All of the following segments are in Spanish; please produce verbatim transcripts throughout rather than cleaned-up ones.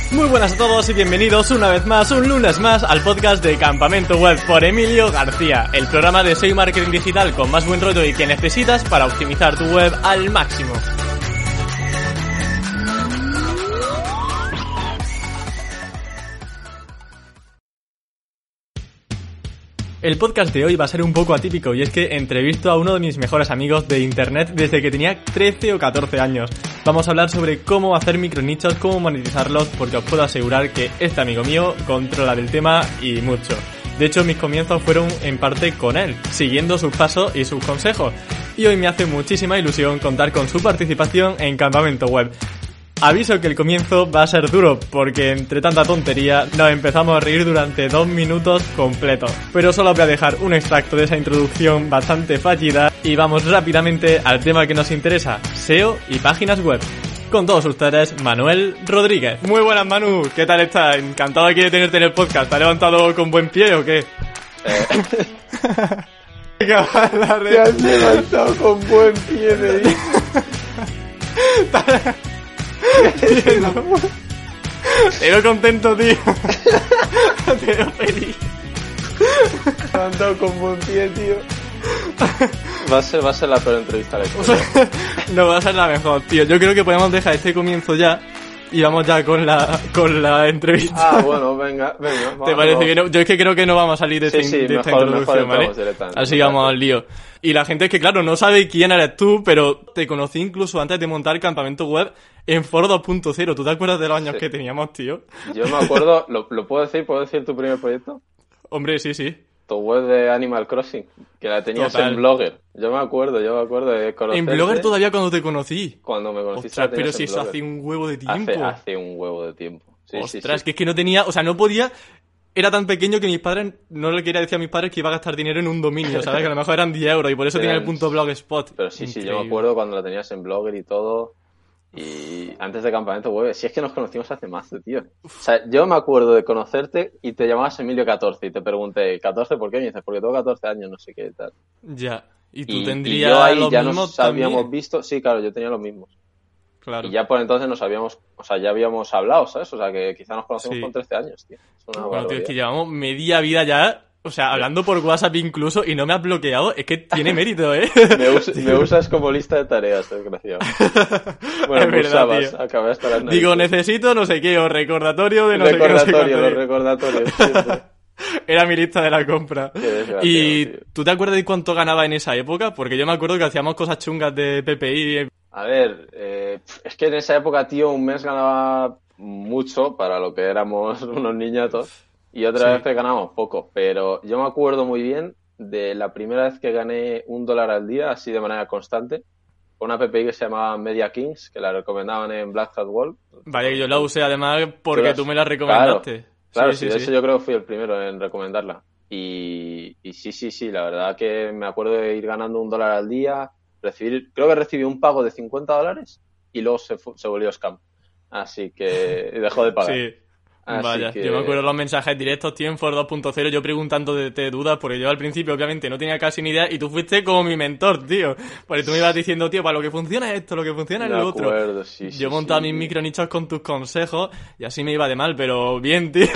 Muy buenas a todos y bienvenidos una vez más, un lunes más, al podcast de Campamento Web por Emilio García, el programa de S E O y marketing digital con más buen rollo y que necesitas para optimizar tu web al máximo. El podcast de hoy va a ser un poco atípico y es que entrevisto a uno de mis mejores amigos de internet desde que tenía trece o catorce años. Vamos a hablar sobre cómo hacer micronichos, cómo monetizarlos, porque os puedo asegurar que este amigo mío controla del tema y mucho. De hecho, mis comienzos fueron en parte con él, siguiendo sus pasos y sus consejos. Y hoy me hace muchísima ilusión contar con su participación en Campamento Web. Aviso que el comienzo va a ser duro, porque entre tanta tontería nos empezamos a reír durante dos minutos completos. Pero solo voy a dejar un extracto de esa introducción bastante fallida y vamos rápidamente al tema que nos interesa, S E O y páginas web. Con todos ustedes, Manuel Rodríguez. Muy buenas, Manu, ¿qué tal estás? Encantado aquí de tenerte en el podcast. ¿Te has levantado con buen pie o qué? Eh... Te has levantado con buen pie, me dices. Te veo contento, tío. Te veo feliz. Me he levantado con buen pie, tío. Va a ser, va a ser la peor entrevista de la historia. No va a ser la mejor, tío. Yo creo que podemos dejar este comienzo ya y vamos ya con la con la entrevista. Ah, bueno, venga, venga. ¿Te parece bien? Yo es que creo que no vamos a salir de, sí, este, sí, de mejor, esta introducción, ¿vale? Así que vamos al lío. Y la gente es que, claro, no sabe quién eres tú, pero te conocí incluso antes de montar Campamento Web en Foro dos punto cero. ¿Tú te acuerdas de los años sí. que teníamos, tío? Yo me acuerdo, ¿lo, ¿lo puedo decir? ¿Puedo decir tu primer proyecto? Hombre, sí, sí. Tu web de Animal Crossing, que la tenías Total. en Blogger. Yo me acuerdo, yo me acuerdo de conocerte. En Blogger todavía cuando te conocí. Cuando me conociste. Ostras, pero si eso hace un huevo de tiempo. Hace, hace un huevo de tiempo. Sí, Ostras, sí, sí. que es que no tenía, o sea, no podía... Era tan pequeño que mis padres, no le quería decir a mis padres que iba a gastar dinero en un dominio, ¿sabes? Que a lo mejor eran diez euros y por eso tenía el punto blogspot. Pero sí, Increíble. sí, yo me acuerdo cuando la tenías en Blogger y todo. Y antes de Campamento Web, si es que nos conocimos hace más, tío. O sea, yo me acuerdo de conocerte y te llamabas Emilio catorce y te pregunté, ¿catorce por qué? Y me dices, porque tengo catorce años, no sé qué y tal. Ya, y tú y, tendrías y yo ahí los ya mismos nos habíamos también. visto, sí, claro, yo tenía los mismos. Claro. Y ya por entonces nos habíamos, o sea, ya habíamos hablado, ¿sabes? O sea, que quizá nos conocemos Sí. con trece años, tío. Es una Bueno, tío, es barbaridad. que llevamos media vida ya, o sea, hablando por WhatsApp incluso, y no me has bloqueado, es que tiene mérito, ¿eh? me, us- me usas como lista de tareas, desgraciado. Bueno, es me verdad, usabas, tío. acabé hasta las Digo, narices. necesito no sé qué, o recordatorio de no recordatorio, sé qué, no sé los cuánto. recordatorios, siempre. Era mi lista de la compra. Qué desgraciado, Y tío. ¿tú te acuerdas de cuánto ganaba en esa época? Porque yo me acuerdo que hacíamos cosas chungas de P P I. A ver, eh, es que en esa época, tío, un mes ganaba mucho para lo que éramos unos niñatos y otra Sí. vez que ganábamos poco, pero yo me acuerdo muy bien de la primera vez que gané un dólar al día, así de manera constante, con una P P I que se llamaba Media Kings, que la recomendaban en Black Hat Wall. Vale, yo la usé además porque Tú tú, las- me la recomendaste. Claro, claro, sí, sí, sí, de sí. hecho yo creo que fui el primero en recomendarla. Y, y sí, sí, sí, la verdad que me acuerdo de ir ganando un dólar al día, recibir, creo que recibí un pago de cincuenta dólares y luego se, fu- se volvió scam. Así que dejó de pagar. Sí. Así Vaya, que- yo me acuerdo los mensajes directos, tío, en Foro dos punto cero, yo preguntando de, de dudas, porque yo al principio obviamente no tenía casi ni idea, y tú fuiste como mi mentor, tío. Porque tú me ibas diciendo, tío, para lo que funciona es esto, lo que funciona es Me lo otro. acuerdo, sí, sí, Yo montaba sí. mis micronichos con tus consejos, y así me iba de mal, pero bien, tío.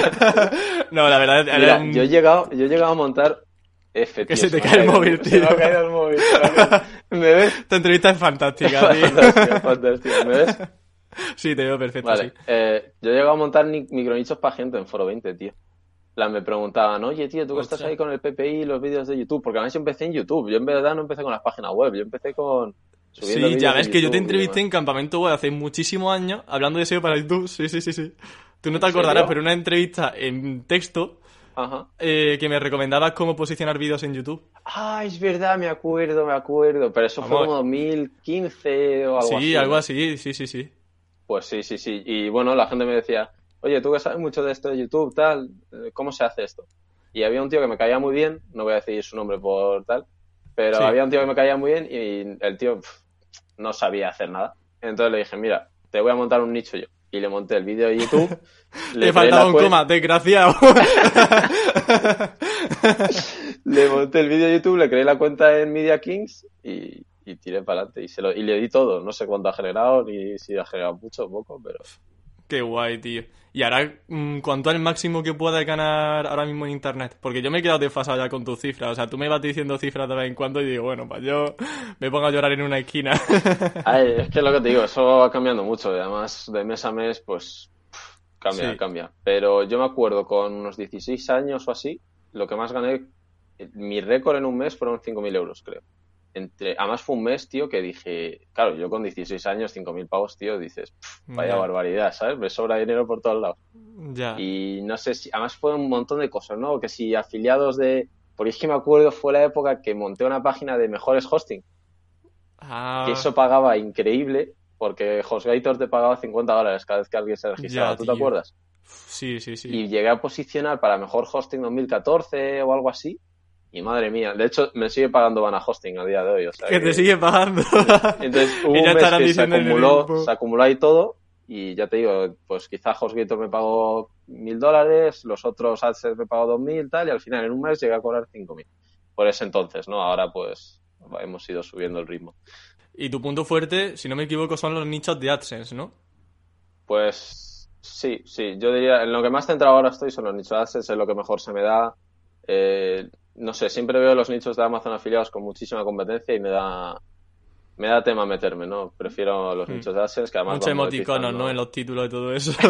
No, la verdad, era Mira, un... yo he llegado, yo he llegado a montar F, Que tío, se te me ha cae el caído- móvil, Se me tío. ha caído el móvil. ¿Me ves? Esta entrevista es fantástica, tío. Fantástico, fantástico. ¿Me ves? Sí, te veo perfecto, Vale, sí. eh, yo he llegado a montar ni- micronichos para gente en Foro veinte, tío. La me preguntaban, oye, tío, tú que estás Ostras. ahí con el P P I y los vídeos de YouTube, porque además yo empecé en YouTube, yo en verdad no empecé con las páginas web, yo empecé con... subiendo Sí, vídeos ya de ves que yo te YouTube y entrevisté demás. en Campamento Web hace muchísimos años, hablando de S E O para YouTube, sí, sí, sí, sí. Tú no te ¿En acordarás, serio? pero una entrevista en texto Ajá. eh, que me recomendabas cómo posicionar vídeos en YouTube. Ah, es verdad, me acuerdo, me acuerdo, pero eso fue Vamos. como dos mil quince o algo Sí, así. algo ¿no? así, sí, sí, sí. Pues sí, sí, sí. Y bueno, la gente me decía, oye, tú que sabes mucho de esto de YouTube, tal, eh, ¿cómo se hace esto? Y había un tío que me caía muy bien, no voy a decir su nombre por tal, pero Sí. había un tío que me caía muy bien y el tío pf, no sabía hacer nada. Entonces le dije, mira, te voy a montar un nicho yo. Y le monté el vídeo de YouTube. Le creé faltaba la un cuen- coma, desgraciado. Le monté el vídeo de YouTube, le creé la cuenta en Media Kings y, y tiré para adelante. Y, se lo, y le di todo. No sé cuánto ha generado, ni si ha generado mucho o poco, pero... Qué guay, tío. Y ahora, ¿cuánto es el máximo que puedas ganar ahora mismo en internet? Porque yo me he quedado desfasado ya con tus cifras. O sea, tú me vas diciendo cifras de vez en cuando y digo, bueno, pues yo me pongo a llorar en una esquina. Ay, es que es lo que te digo, eso va cambiando mucho. Y además, de mes a mes, pues cambia, Sí. cambia. Pero yo me acuerdo con unos dieciséis años o así, lo que más gané, mi récord en un mes fueron cinco mil euros, creo. Entre, además fue un mes, tío, que dije, claro, yo con dieciséis años, cinco mil pavos, tío, dices, "Pff, vaya Ya, barbaridad, ¿sabes? Me sobra dinero por todos lados". ya. Y no sé si, además fue un montón de cosas, ¿no? Que si afiliados de, porque es que me acuerdo, fue la época que monté una página de mejores hosting, que Ah, eso pagaba increíble, porque HostGator te pagaba cincuenta dólares cada vez que alguien se registraba, ya, ¿tú te tío. acuerdas? Sí, sí, sí. Y llegué a posicionar para mejor hosting dos mil catorce o algo así, y madre mía, de hecho me sigue pagando Vana Hosting a día de hoy, o sea Que te que... sigue pagando. Entonces hubo Y ya un mes estarán que se diciendo en el acumuló, grupo. se acumuló ahí todo y ya te digo, pues quizá HostGator me pagó mil dólares, los otros AdSense me pagó dos mil tal y al final en un mes llegué a cobrar cinco mil. Por ese entonces, ¿no? Ahora pues hemos ido subiendo el ritmo. Y tu punto fuerte, si no me equivoco, son los nichos de AdSense, ¿no? Pues sí, sí, yo diría, en lo que más centrado ahora estoy son los nichos de AdSense, es lo que mejor se me da. Eh, no sé, siempre veo los nichos de Amazon afiliados con muchísima competencia y me da, me da tema meterme, ¿no? Prefiero los Hmm. nichos de AdSense que además Muchos van emoticonos, monetizando. ¿no? En los títulos y todo eso.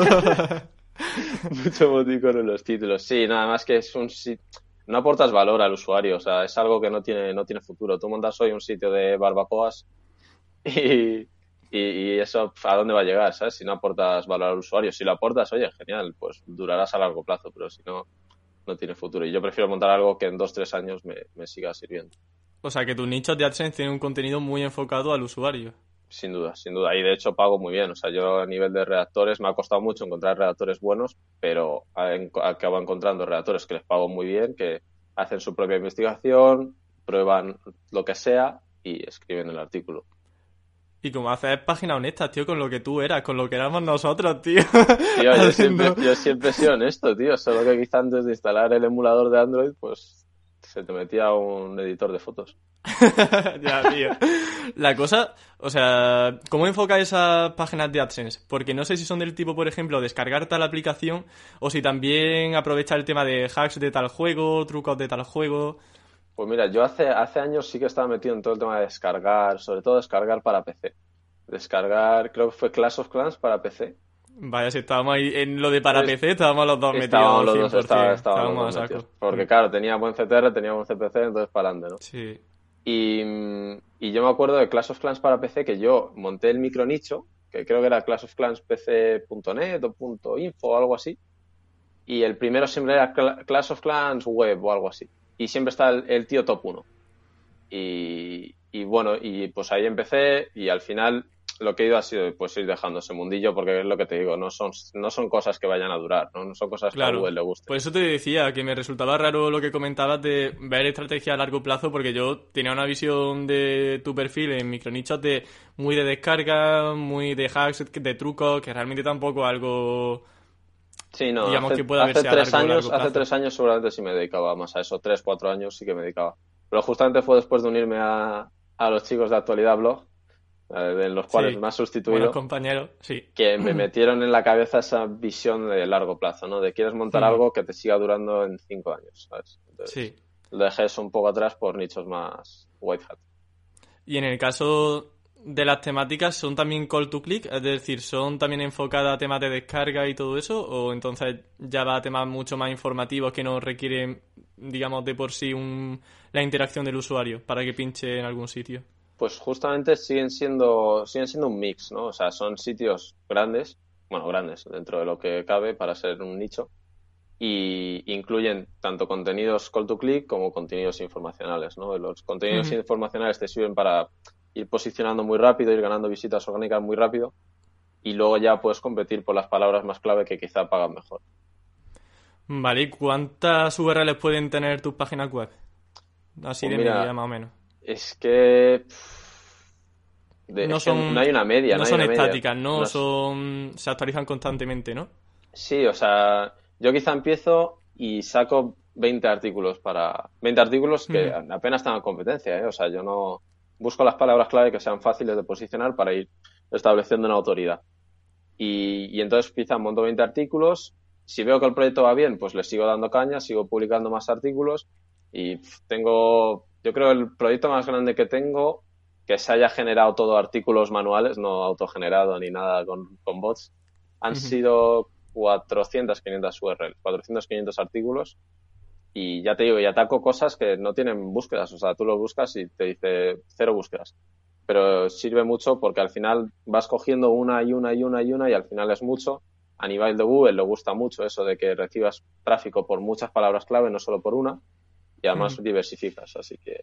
Mucho emoticono en los títulos. Sí, nada más que es un sit- no aportas valor al usuario, o sea, es algo que no tiene, no tiene futuro. Tú montas hoy un sitio de barbacoas y, y, y eso a dónde va a llegar, ¿sabes? Si no aportas valor al usuario. Si lo aportas, oye, genial, pues durarás a largo plazo, pero si no, no tiene futuro. Y yo prefiero montar algo que en dos, tres años me, me siga sirviendo. O sea, que tus nichos de AdSense tienen un contenido muy enfocado al usuario. Sin duda, sin duda. Y de hecho pago muy bien. O sea, yo a nivel de redactores me ha costado mucho encontrar redactores buenos, pero en- acabo encontrando redactores que les pago muy bien, que hacen su propia investigación, prueban lo que sea y escriben el artículo. Y como haces páginas honestas, tío, con lo que tú eras, con lo que éramos nosotros, tío. Tío, yo siempre, Haciendo... yo siempre he sido honesto, tío. Solo que quizá antes de instalar el emulador de Android, pues se te metía un editor de fotos. Ya, tío. La cosa, o sea, ¿cómo enfoca esas páginas de AdSense? Porque no sé si son del tipo, por ejemplo, descargar tal aplicación o si también aprovecha el tema de hacks de tal juego, trucos de tal juego. Pues mira, yo hace, hace años sí que estaba metido en todo el tema de descargar, sobre todo descargar para P C. Descargar, creo que fue Clash of Clans para P C. Vaya, si estábamos ahí en lo de para Es- P C, estábamos los dos Estábamos metidos los cien dos, por estaba- ciento. estábamos los Estábamos dos a metidos. saco. Porque Mm. claro, tenía buen C T R, tenía buen C P C, entonces para adelante, ¿no? Sí. Y, mm, y yo me acuerdo de Clash of Clans para P C que yo monté el micronicho, que creo que era clash of clans p c punto net o punto .info o algo así. Y el primero siempre era Cla- Clash of Clans web o algo así. Y siempre está el, el tío top uno. Y, y bueno, y pues ahí empecé y al final lo que he ido ha sido pues ir dejando ese mundillo porque es lo que te digo, no son, no son cosas que vayan a durar, ¿no? No son cosas que a Claro, Google le gusten. por eso te decía que me resultaba raro lo que comentabas de ver estrategia a largo plazo, porque yo tenía una visión de tu perfil en micronichos de muy de descarga, muy de hacks, de trucos, que realmente tampoco algo, Sí, no, digamos, hace, que pueda hace verse a tres largo, años, largo hace plazo. tres años seguramente sí me dedicaba más a eso, tres, cuatro años sí que me dedicaba. Pero justamente fue después de unirme a, a los chicos de Actualidad Blog, eh, de los cuales Sí, me has buenos sustituido, compañeros, sí. que me metieron en la cabeza esa visión de largo plazo, ¿no? De quieres montar Ujú. algo que te siga durando en cinco años, ¿sabes? Entonces, Sí. lo dejé eso un poco atrás por nichos más white hat. Y en el caso de las temáticas, ¿son también call to click? Es decir, ¿son también enfocadas a temas de descarga y todo eso? ¿O entonces ya va a temas mucho más informativos que no requieren, digamos, de por sí un, la interacción del usuario para que pinche en algún sitio? Pues justamente siguen siendo, siguen siendo un mix, ¿no? O sea, son sitios grandes, bueno, grandes dentro de lo que cabe para ser un nicho, y incluyen tanto contenidos call to click como contenidos informacionales, ¿no? Los contenidos Ujú. informacionales te sirven para ir posicionando muy rápido, ir ganando visitas orgánicas muy rápido, y luego ya puedes competir por las palabras más clave que quizá pagan mejor. Vale, ¿y cuántas U R Ls pueden tener tus páginas web? Así Pues de mira, media, más o menos. es que, pff, de- No es que no son, hay una media, no no hay son una media. estáticas, ¿no? No es- Son, se actualizan constantemente, ¿no? Sí, o sea, yo quizá empiezo y saco veinte artículos para veinte artículos que Ujú. apenas tengan competencia, ¿eh? O sea, yo no busco las palabras clave que sean fáciles de posicionar para ir estableciendo una autoridad. y, y entonces quizá monto veinte artículos. Si veo que el proyecto va bien, pues le sigo dando caña, sigo publicando más artículos y pff, tengo, yo creo el proyecto más grande que tengo, que se haya generado todo artículos manuales, no autogenerado ni nada con, con bots, han Ujú. sido cuatrocientos, quinientos U R L, cuatrocientos, quinientos artículos y ya te digo, y ataco cosas que no tienen búsquedas, o sea, tú lo buscas y te dice cero búsquedas, pero sirve mucho porque al final vas cogiendo una y una y una y una y al final es mucho. A nivel de Google le gusta mucho eso de que recibas tráfico por muchas palabras clave, no solo por una, y además Ujú. diversificas, así que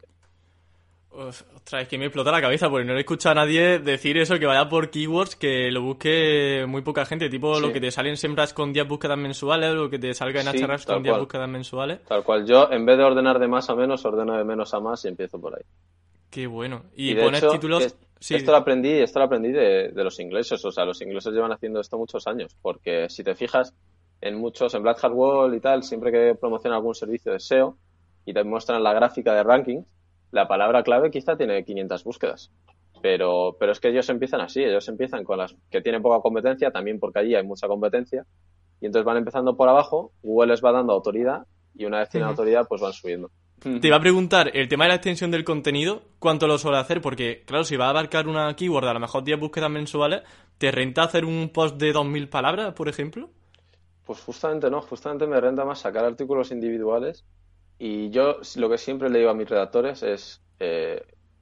Uf, ostras, es que me explota la cabeza porque no he escuchado a nadie decir eso, que vaya por keywords, que lo busque muy poca gente, tipo lo sí, que te salen siempre con diez búsquedas mensuales, lo que te salga en sí, Ahrefs con tal diez cual, búsquedas mensuales. tal cual. Yo en vez de ordenar de más a menos, ordeno de menos a más y empiezo por ahí. Qué bueno. Y Y de pones hecho, títulos... es- esto Sí, lo aprendí, esto lo aprendí de, de los ingleses, o sea, los ingleses llevan haciendo esto muchos años, porque si te fijas en muchos, en Black Hat Wall y tal, siempre que promocionan algún servicio de S E O y te muestran la gráfica de rankings, la palabra clave quizá tiene quinientas búsquedas. Pero, pero es que ellos empiezan así, ellos empiezan con las que tienen poca competencia, también porque allí hay mucha competencia, y entonces van empezando por abajo, Google les va dando autoridad, y una vez tienen ujú. autoridad, pues van subiendo. Te iba a preguntar, el tema de la extensión del contenido, ¿cuánto lo suele hacer? Porque, claro, si va a abarcar una keyword, a lo mejor diez búsquedas mensuales, ¿te renta hacer un post de dos mil palabras, por ejemplo? Pues justamente no, justamente me renta más sacar artículos individuales y yo lo que siempre le digo a mis redactores es, eh,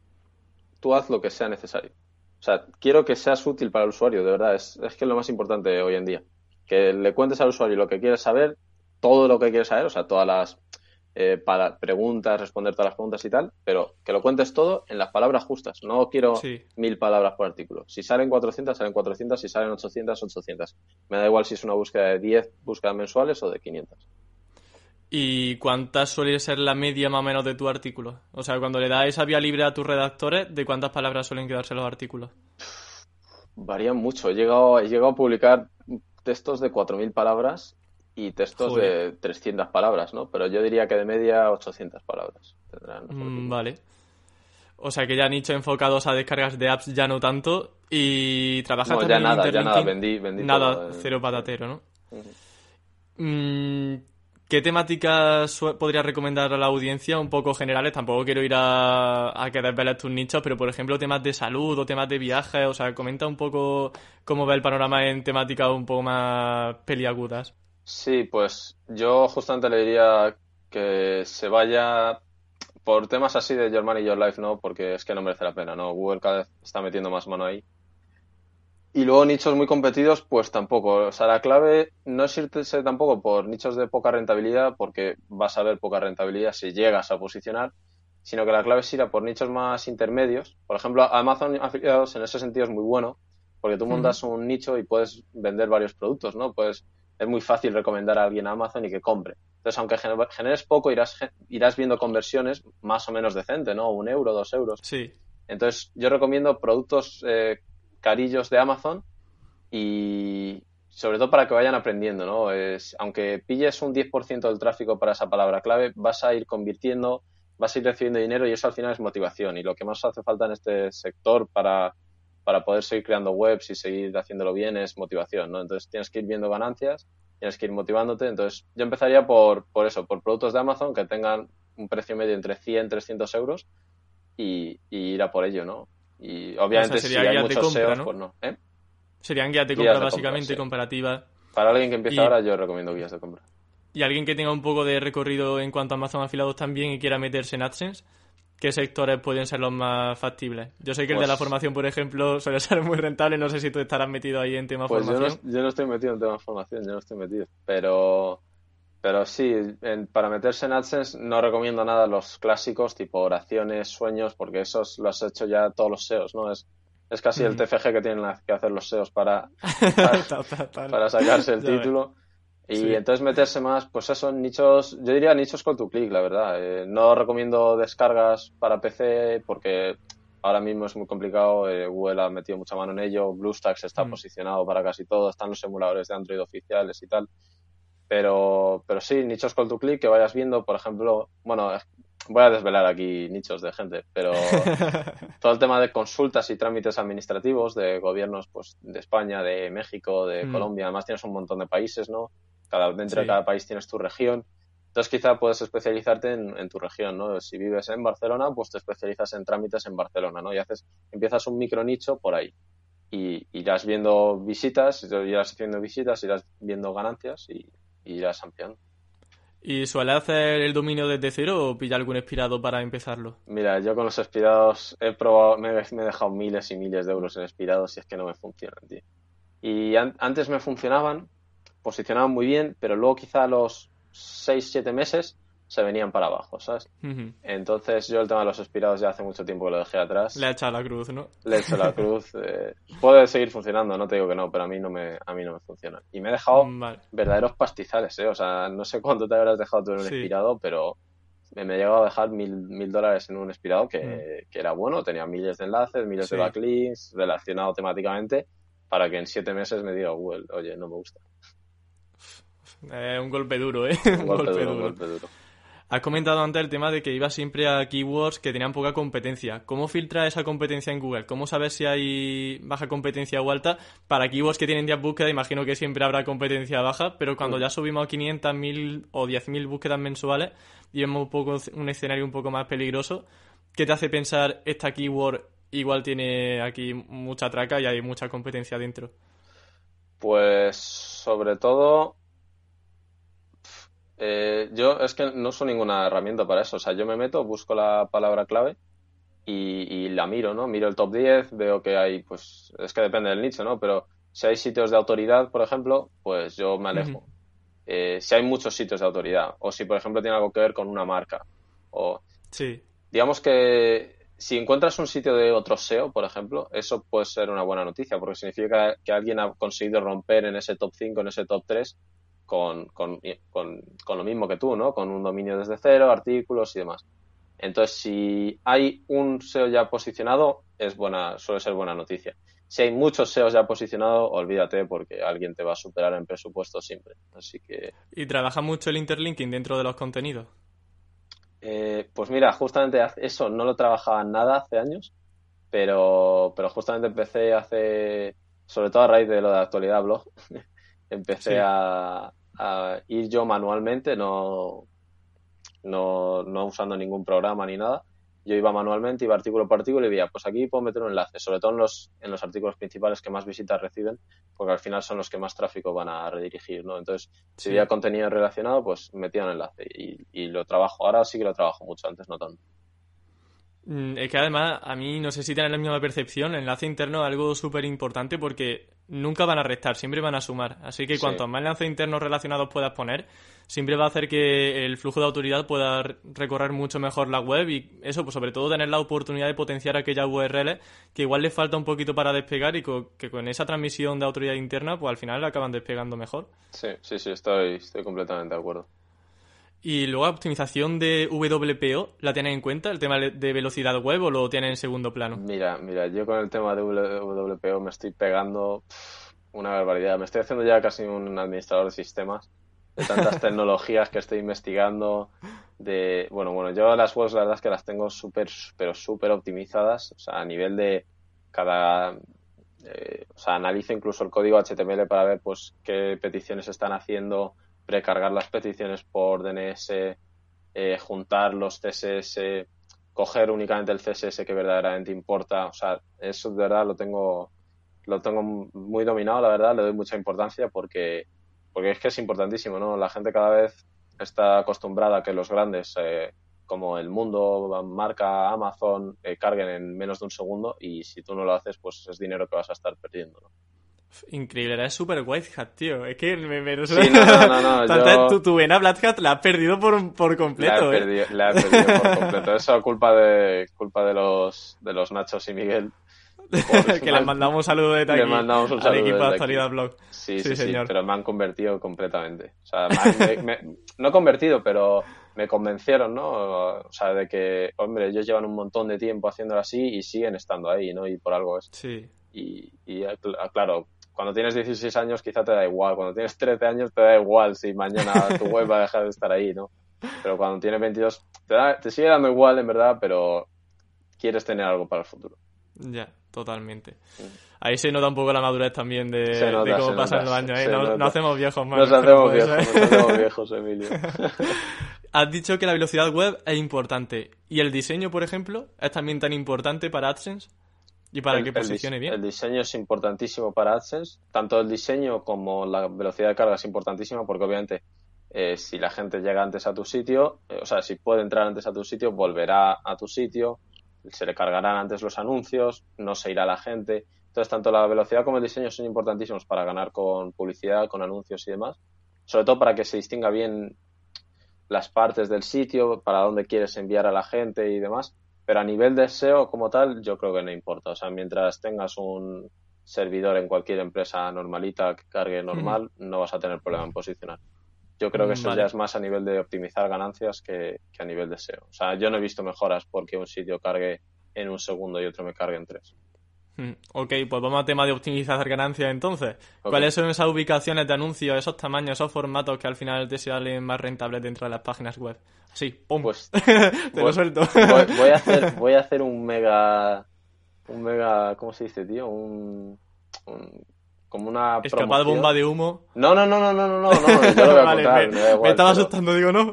tú haz lo que sea necesario. O sea, quiero que seas útil para el usuario, de verdad, es, es que es lo más importante hoy en día. Que le cuentes al usuario lo que quiere saber, todo lo que quiere saber, o sea, todas las eh, para preguntas, responder todas las preguntas y tal, pero que lo cuentes todo en las palabras justas. No quiero Sí. mil palabras por artículo. Si salen cuatrocientas, salen cuatrocientas, si salen ochocientas, ochocientas. Me da igual si es una búsqueda de diez búsquedas mensuales o de quinientas. ¿Y cuántas suele ser la media más o menos de tu artículo? O sea, cuando le das esa vía libre a tus redactores, ¿de cuántas palabras suelen quedarse los artículos? Varían mucho. He llegado, he llegado a publicar textos de cuatro mil palabras y textos Joder. de trescientas palabras, ¿no? Pero yo diría que de media ochocientas palabras tendrán los Mm, artículos. vale. O sea que ya nichos enfocados a descargas de apps ya no tanto. ¿Y trabajas No, ya también en nada, ya nada, interlinking? vendí, vendí Nada, todo. en- cero sí. patatero, ¿no? Ujú. Mm, ¿qué temáticas su- podrías recomendar a la audiencia? Un poco generales, tampoco quiero ir a, a que desveles tus nichos, pero por ejemplo temas de salud o temas de viajes, o sea, comenta un poco cómo ve el panorama en temáticas un poco más peliagudas. Sí, pues yo justamente le diría que se vaya por temas así de Your Money, Your Life, ¿no? Porque es que no merece la pena, ¿no? Google cada vez está metiendo más mano ahí. Y luego nichos muy competidos, pues tampoco. O sea, la clave no es irse tampoco por nichos de poca rentabilidad, porque vas a ver poca rentabilidad si llegas a posicionar, sino que la clave es ir a por nichos más intermedios. Por ejemplo, Amazon afiliados en ese sentido es muy bueno, porque tú Ujú. montas un nicho y puedes vender varios productos, ¿no? Pues es muy fácil recomendar a alguien a Amazon y que compre. Entonces, aunque generes poco, irás, irás viendo conversiones más o menos decentes, ¿no? Un euro, dos euros. Sí. Entonces, yo recomiendo productos eh, carillos de Amazon y sobre todo para que vayan aprendiendo, ¿no? Es, aunque pilles un diez por ciento del tráfico para esa palabra clave, vas a ir convirtiendo, vas a ir recibiendo dinero y eso al final es motivación. Y lo que más hace falta en este sector para, para poder seguir creando webs y seguir haciéndolo bien es motivación, ¿no? Entonces tienes que ir viendo ganancias, tienes que ir motivándote. Entonces yo empezaría por, por eso, por productos de Amazon que tengan un precio medio entre cien, trescientos euros y, y ir a por ello, ¿no? Y O sea, obviamente sería si hay guías de muchos compra, S E Os, ¿no? pues no, ¿eh? Serían guías de compra Guías de compra, básicamente, sí. comparativas. Para alguien que empieza Y, ahora, yo recomiendo guías de compra. y alguien que tenga un poco de recorrido en cuanto a Amazon afiliados también y quiera meterse en AdSense, ¿qué sectores pueden ser los más factibles? Yo sé que el de la Pues, formación, por ejemplo, suele ser muy rentable. No sé si tú estarás metido ahí en tema pues yo no, formación. yo no estoy metido en temas de formación, yo no estoy metido. Pero, pero sí, en- para meterse en AdSense no recomiendo nada los clásicos tipo oraciones, sueños, porque esos los ha hecho ya todos los S E Os, ¿no? Es, es casi el Ujú. T F G que tienen que hacer los S E Os para, para, Tal, tal, tal. para sacarse el Ya ves. título. Y Sí. entonces meterse más, pues eso, en nichos, yo diría nichos call to click, la verdad. Eh, no recomiendo descargas para P C porque ahora mismo es muy complicado. eh, Google ha metido mucha mano en ello. BlueStacks está Mm. posicionado para casi todo. Están los emuladores de Android oficiales y tal. Pero, pero sí, nichos call to click que vayas viendo, por ejemplo, bueno, voy a desvelar aquí nichos de gente, pero todo el tema de consultas y trámites administrativos de gobiernos, pues, de España, de México, de Mm, Colombia, además tienes un montón de países, ¿no? Cada, dentro de sí. cada país tienes tu región. Entonces quizá puedes especializarte en, en tu región, ¿no? Si vives en Barcelona, pues te especializas en trámites en Barcelona, ¿no? Y haces, empiezas un micro nicho por ahí. Y irás viendo visitas, irás haciendo visitas, irás viendo ganancias y, y irás ampliando. ¿Y suele hacer el dominio desde cero o pilla algún expirado para empezarlo? Mira, yo con los expirados he probado, me, he me he dejado miles y miles de euros en expirados y es que no me funcionan, tío. Y an- antes me funcionaban, posicionaban muy bien, pero luego quizá a los seis siete meses se venían para abajo, ¿sabes? Ujú. Entonces yo el tema de los expirados ya hace mucho tiempo que lo dejé Le ha atrás. echado la cruz, ¿no? Le he hecho la cruz. Eh, puede seguir funcionando, no te digo que no, pero a mí no me, a mí no me funciona. Y me he dejado Vale. verdaderos pastizales, ¿eh? O sea, no sé cuánto te habrás dejado tú en un Sí. expirado, pero me, me he llegado a dejar mil, mil dólares en un expirado que, Mm. que era bueno, tenía miles de enlaces, miles de Sí. backlinks, relacionado temáticamente, para que en siete meses me diga Google, oye, no me gusta. Es un golpe duro, ¿eh? Un Un golpe golpe duro, un duro. golpe duro. Has comentado antes el tema de que ibas siempre a keywords que tenían poca competencia. ¿Cómo filtras esa competencia en Google? ¿Cómo sabes si hay baja competencia o alta? Para keywords que tienen diez búsquedas, imagino que siempre habrá competencia baja, pero cuando Mm. ya subimos a quinientas, mil o diez mil búsquedas mensuales y vemos un, poco, un escenario un poco más peligroso, ¿qué te hace pensar esta keyword igual tiene aquí mucha traca y hay mucha competencia dentro? Pues sobre todo, eh, yo es que no uso ninguna herramienta para eso. O sea, yo me meto, busco la palabra clave y, y la miro, ¿no? Miro el top diez, veo que hay, pues, es que depende del nicho, ¿no? Pero si hay sitios de autoridad, por ejemplo, pues yo me Ujú. alejo. Eh, si hay muchos sitios de autoridad, o si, por ejemplo, tiene algo que ver con una marca, o Sí, digamos que si encuentras un sitio de otro S E O, por ejemplo, eso puede ser una buena noticia, porque significa que alguien ha conseguido romper en ese top cinco, en ese top tres, con, con, con, con lo mismo que tú, ¿no? Con un dominio desde cero, artículos y demás. Entonces, si hay un S E O ya posicionado, es buena, suele ser buena noticia. Si hay muchos S E Os ya posicionados, olvídate porque alguien te va a superar en presupuesto siempre. Así que, y trabaja mucho el interlinking dentro de los contenidos. eh, pues mira, justamente eso no lo trabajaba nada hace años, pero, pero justamente empecé hace, sobre todo a raíz de lo de Actualidad Blog, empecé Sí. a, a ir yo manualmente, no, no, no usando ningún programa ni nada. Yo iba manualmente, iba artículo por artículo y veía, pues aquí puedo meter un enlace, sobre todo en los, en los artículos principales que más visitas reciben, porque al final son los que más tráfico van a redirigir, ¿no? Entonces, si Sí. veía contenido relacionado, pues metía un enlace y, y lo trabajo. Ahora sí que lo trabajo mucho, antes no tanto. Mm, Es que además, a mí no sé si tienen la misma percepción, el enlace interno es algo súper importante porque nunca van a restar, siempre van a sumar. Así que Sí, cuantos más enlaces internos relacionados puedas poner, siempre va a hacer que el flujo de autoridad pueda r- recorrer mucho mejor la web y eso, pues sobre todo tener la oportunidad de potenciar aquellas U R Ls que igual les falta un poquito para despegar y co- que con esa transmisión de autoridad interna, pues al final acaban despegando mejor. sí, sí, sí, estoy, estoy completamente de acuerdo. Y luego optimización de W P O, ¿la tienen en cuenta? ¿El tema de velocidad web o lo tienen en segundo plano? Mira, mira, yo con el tema de W P O me estoy pegando pff, una barbaridad. Me estoy haciendo ya casi un administrador de sistemas, de tantas tecnologías que estoy investigando. De, bueno, bueno, yo las webs la verdad es que las tengo súper, pero súper optimizadas. O sea, a nivel de cada, eh, o sea, analizo incluso el código H T M L para ver pues qué peticiones están haciendo, precargar las peticiones por D N S, eh, juntar los C S S, coger únicamente el C S S que verdaderamente importa. O sea, eso de verdad lo tengo, lo tengo muy dominado, la verdad, le doy mucha importancia porque, porque es que es importantísimo, ¿no? La gente cada vez está acostumbrada a que los grandes, eh, como El Mundo, Marca, Amazon, eh, carguen en menos de un segundo y si tú no lo haces, pues es dinero que vas a estar perdiendo, ¿no? Increíble, eres súper white hat, tío. Es que me, me... Sí, no, no, no, no, Tanta, yo tu, tu vena black hat la has perdido por, por la he completo, ¿eh? perdido, la he perdido por completo. Eso culpa de, culpa de los, de los Nachos y Miguel. Por, Que les mandamos un saludo desde le aquí mandamos un al saludo equipo de desde Actualidad aquí. Blog. Sí, Sí, sí, sí, señor. pero me han convertido completamente. O sea, me, me, no convertido, pero me convencieron, ¿no? O sea, de que, hombre, ellos llevan un montón de tiempo haciéndolo así y siguen estando ahí, ¿no? Y por algo es. Sí. Y, y claro, cuando tienes dieciséis años quizá te da igual, cuando tienes trece años te da igual si mañana tu web va a dejar de estar ahí, ¿no? Pero cuando tienes veintidós, te, da, te sigue dando igual, en verdad, pero quieres tener algo para el futuro. Ya, totalmente. Ahí se nota un poco la madurez también de, Se nota, de cómo se pasan nota, los años, ¿eh? se No, nota. no hacemos viejos más. Nos es que no hacemos puede viejos, ser. nos hacemos viejos, Emilio. Has dicho que la velocidad web es importante. ¿Y el diseño, por ejemplo, es también tan importante para AdSense? ¿Y para El, que el, posicione dis- bien? el diseño es importantísimo para AdSense. Tanto el diseño como la velocidad de carga es importantísima porque obviamente eh, si la gente llega antes a tu sitio, eh, o sea, si puede entrar antes a tu sitio, volverá a tu sitio, se le cargarán antes los anuncios, no se irá la gente. Entonces, tanto la velocidad como el diseño son importantísimos para ganar con publicidad, con anuncios y demás. Sobre todo para que se distinga bien las partes del sitio, para dónde quieres enviar a la gente y demás. Pero a nivel de S E O como tal, yo creo que no importa. O sea, mientras tengas un servidor en cualquier empresa normalita que cargue normal, no vas a tener problema en posicionar. Yo creo que eso Vale. ya es más a nivel de optimizar ganancias que, que a nivel de S E O. O sea, yo no he visto mejoras porque un sitio cargue en un segundo y otro me cargue en tres. Hmm, Ok, pues vamos a tema de optimizar ganancias entonces. Ok. ¿Cuáles son esas ubicaciones de anuncios, esos tamaños, esos formatos que al final te salen más rentables dentro de las páginas web? Así, ¡pum! Pues te voy, lo suelto. voy, voy a hacer, voy a hacer un mega, un mega, ¿cómo se dice, tío? Un, un- como una Escapada promoción. bomba de humo. No, no, no, no, no, no, no, no, yo lo voy a Vale, contar, me, me da igual, me estaba pero- asustando, digo, ¿no?